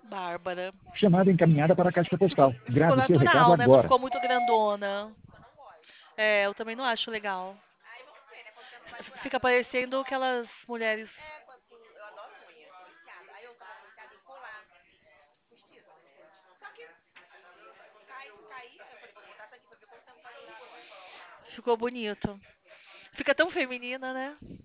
Bárbara. Chamada encaminhada para a caixa postal. Ficou Grave seu recado natural, né? Não agora. ficou muito grandona. É, eu também não acho legal. Fica parecendo aquelas mulheres. Ficou bonito. Fica tão feminina, né?